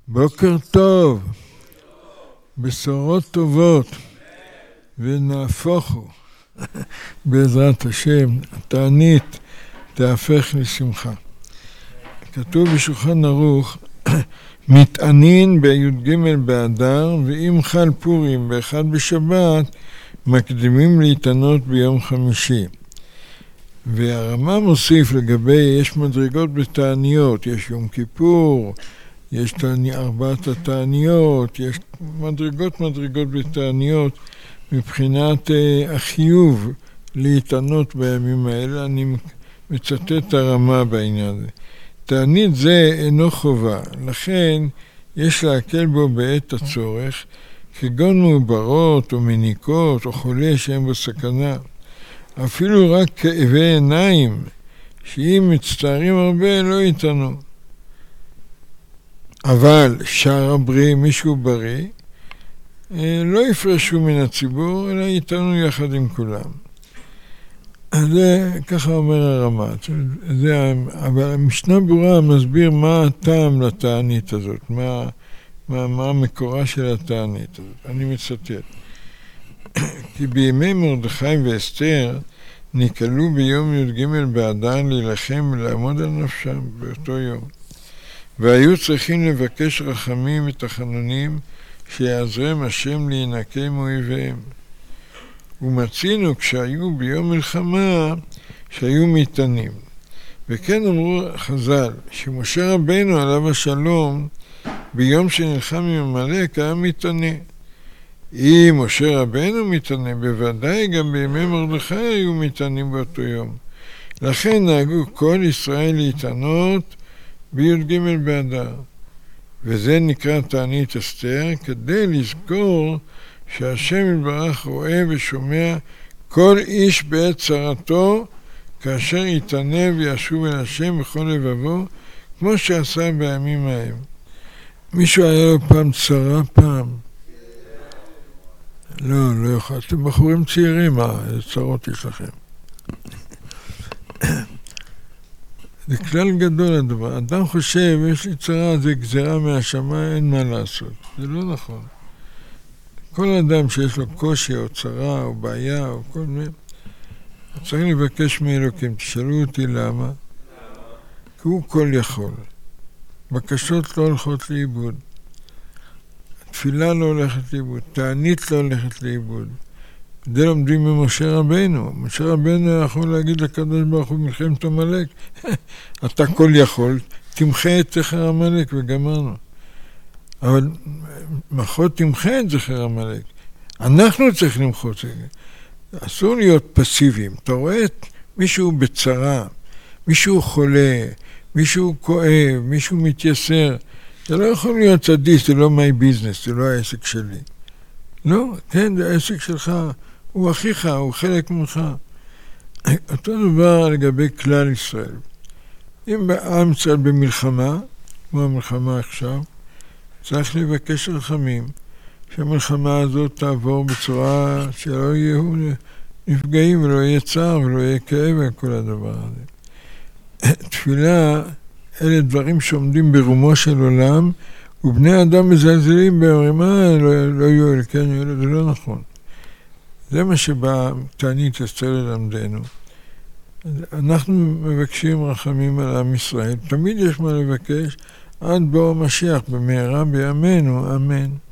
בוקר טוב, בשורות טובות, ונהפוכו, בעזרת השם, התענית תהפך לשמחה. כתוב בשולחן ערוך, מתענין בי"ג באדר, ואם חל פורים באחד בשבת, מקדימים להתענות ביום חמישי. והרמ"א מוסיף לגבי, יש מדרגות בתעניות, יש יום כיפור, יש ארבעת התעניות, יש מדרגות בתעניות, מבחינת החיוב להתענות בימים האלה. אני מצטט את הרמ"א בעניין הזה. תענית זה אינו חובה, לכן יש להקל בו בעת הצורך, כגון מעוברות או מניקות או חולה שהם בו סכנה. אפילו רק כאבי עיניים, שאם מצטערים הרבה לא יתענו. אבל שאר הבריאים, מישהו בריא, לא יפרשו מן הציבור, אלא יתענו יחד עם כולם. זה ככה אומר הרמ"א. אבל המשנה ברורה מסביר מה הטעם לתענית הזאת, מה המקורה של התענית הזאת. אני מצטט. כי בימי מרדכי ואסתר נקלו ביום י"ג באדר להילחם ולעמוד על נפשם באותו יום. והיו צריכים לבקש רחמים ותחנונים שיעזרם השם להינקה מאויביהם. ומצינו כשהיו ביום מלחמה שהיו מתענים. וכן אמרו חז"ל שמשה רבנו עליו השלום ביום שנלחם עם עמלק היה מתענה. אם משה רבנו מתענה, בוודאי גם בימי מרדכי היו מתענים באותו יום. לכן נהגו כל ישראל להתענות בי"ג באדר. וזה נקרא תענית אסתר, כדי לזכור שהשם יתברך רואה ושומע כל איש בעת צרתו, כאשר יתענה וישוב אל השם בכל לבבו, כמו שעשה בימים ההם. מישהו היה לו פעם צרה פעם? לא יכול. אתם בחורים צעירים, איזה צרות יש לכם? זה כלל גדול הדבר. אדם חושב, יש לי צרה, זה גזירה מהשמיים, אין מה לעשות. זה לא נכון. כל אדם שיש לו קושי או צרה או בעיה או כל מיני, צריך לבקש מאלוקים. תשאלו אותי למה? כי הוא כל יכול. בקשות לא הולכות לאיבוד. תפילה לא הולכת לאיבוד. תענית לא הולכת לאיבוד. זה לומדים ממשה רבנו. משה רבנו יכול להגיד לקדוש ברוך הוא מלחמת עמלק. אתה כל יכול, תמחה את זכר עמלק וגמרנו. אבל מחות תמחה את זכר עמלק. אנחנו צריכים למחות את זה. אסור להיות פסיביים. אתה רואה את מישהו בצרה, מישהו חולה, מישהו כואב, מישהו מתייסר. זה לא יכול להיות צדיק, זה לא my business, זה לא העסק שלי. לא, כן, זה העסק שלך, הוא אחיך, הוא חלק ממך. אותו דבר לגבי כלל ישראל. אם עם ישראל במלחמה, כמו המלחמה עכשיו, צריך לבקש רחמים, שהמלחמה הזאת תעבור בצורה שלא יהיו נפגעים ולא יהיה צער ולא יהיה כאב וכל הדבר הזה. תפילה, אלה דברים שעומדים ברומו של עולם, ובני אדם מזלזלים באומרים, לא יואל, כן יואל, זה לא נכון. זה מה שבא תענית אסתר ללמדנו. אנחנו מבקשים רחמים על עם ישראל, תמיד יש מה לבקש, עד בוא משיח במהרה בימינו, אמן.